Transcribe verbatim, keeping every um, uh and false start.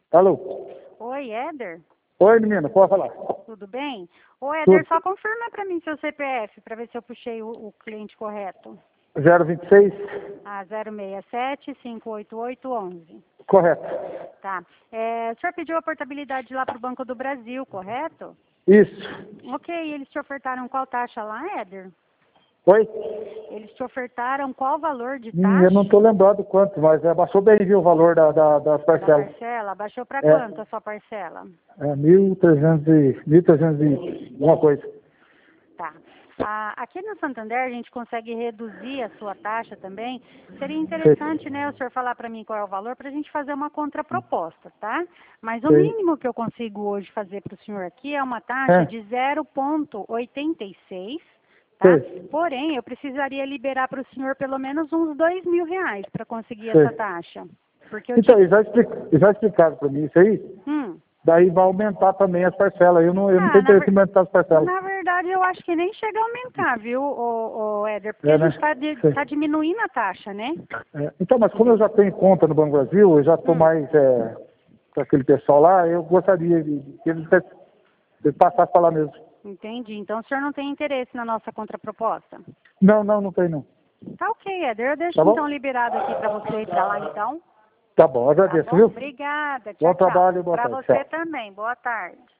Alô? Oi, Éder? Oi, menina, pode falar? Tudo bem? Ô, Éder, Tudo. só confirma para mim seu C P F, para ver se eu puxei o, o cliente correto. zero vinte e seis? Ah, zero seis sete, cinco oito oito, onze. Correto. Tá. É, o senhor pediu a portabilidade lá para o Banco do Brasil, correto? Isso. Ok, eles te ofertaram qual taxa lá, Éder? Oi? Eles te ofertaram qual valor de Hum, eu taxa? não estou lembrado quanto, mas é, baixou bem, viu, o valor da, da, das Da parcelas. parcela? Baixou para É, quanto a sua parcela? é mil e trezentos e... mil e trezentos e... alguma coisa. Tá. Ah, aqui no Santander a gente consegue reduzir a sua taxa também. Seria interessante, Sei. né, o senhor falar para mim qual é o valor para a gente fazer uma contraproposta, tá? Mas o Sei. mínimo que eu consigo hoje fazer para o senhor aqui é uma taxa de É, zero vírgula oitenta e seis, tá? sei. Porém, eu precisaria liberar para o senhor pelo menos uns dois mil reais para conseguir essa Sei. taxa. Porque eu Então, tive... eles já, expli... eles já explicaram para mim isso aí, Hum. daí vai aumentar também as parcelas. Eu não, eu não Ah, tenho na, interesse ver- em aumentar as parcelas. na verdade, eu acho que nem chega a aumentar, viu, o, Éder? Porque É, a né? gente está Sei. tá diminuindo a taxa, né? É, então, mas como eu Entendeu? já tenho conta no Banco Brasil, eu já estou Hum, mais é, com aquele pessoal lá, eu gostaria de de que eles de passar para lá mesmo. entendi. Então, o senhor não tem interesse na nossa contraproposta? Não, não, não tem não. Tá ok, Éder. Eu deixo Tá então bom? liberado aqui para você ir para lá, então. Tá bom, Tá agradeço, bom? viu? Obrigada. Bom Tchau, tchau. trabalho e boa Para tarde. você Tchau. também. Boa tarde.